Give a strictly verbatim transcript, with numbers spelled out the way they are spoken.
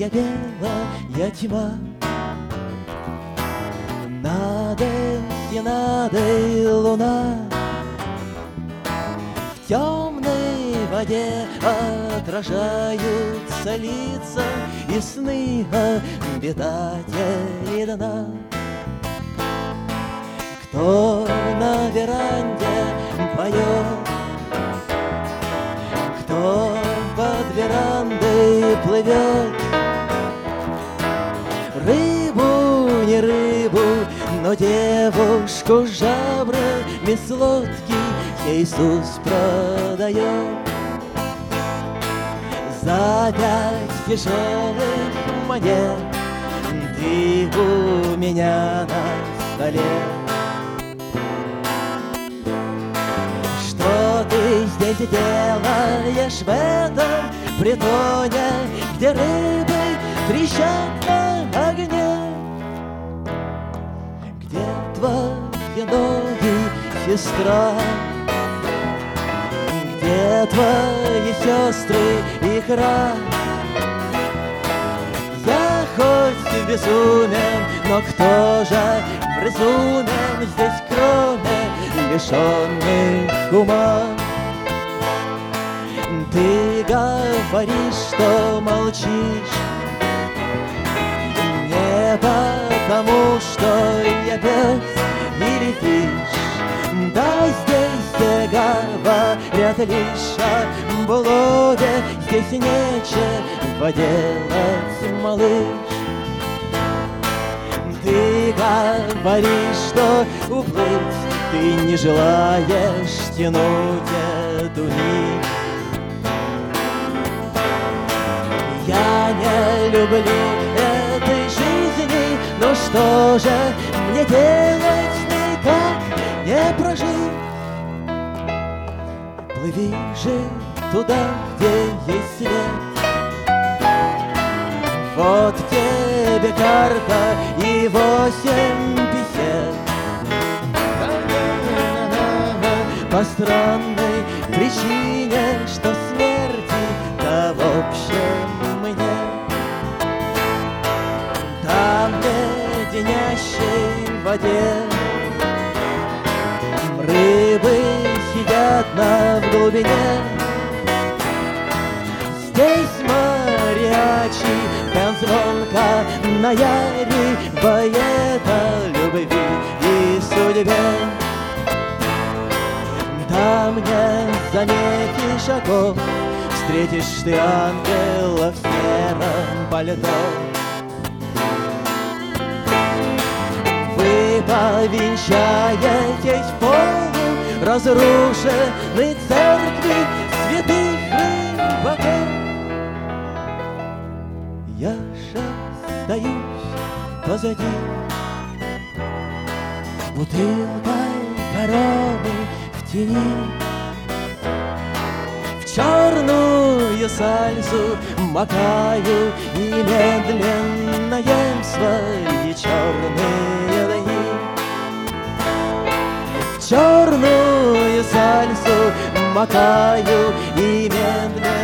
белая тьма. Над Энсенадой луна, в темной воде отражаются лица и сны обитателей дна. Кто на веранде поет, кто под верандой плывет, рыбу, не рыбу, но девушку жабрами с лодки Иисус продает. За пять тяжелых монет ты у меня на столе. Что ты здесь делаешь в этом притоне, где рыбы трещат на огне? Где твои ноги, сестра? Где твои сестры, икра? Я хоть безумен, но кто же вразумен здесь, кроме лишенных ума? Ты говоришь, что молчишь не потому, что я пес или фиш. Да, здесь все говорят лишь о блуде, здесь нечего делать, малыш. Ты говоришь, что уплыть ты не желаешь, тянуть эту нить. Я не люблю этой жизни, но что же мне делать, никак не прожить? Плыви же туда, где есть свет. Вот тебе карта и восемь писем. По странной причине, что смерти-то в общем мне. Там, в леденящей воде, рыбы сидят на в глубине. Здесь мариачи, пен звонко наяривает о любви и судьбе. Там не заметишь оков, встретишь ты ангела в сером пальто. Вы повенчаетесь в полу разрушенной церкви святых рыбаков. Я же остаюсь позади с бутылкой короны в тени. В черную сальсу макаю и медленно ем свои черные дни. В черную сальсу макаю и медленно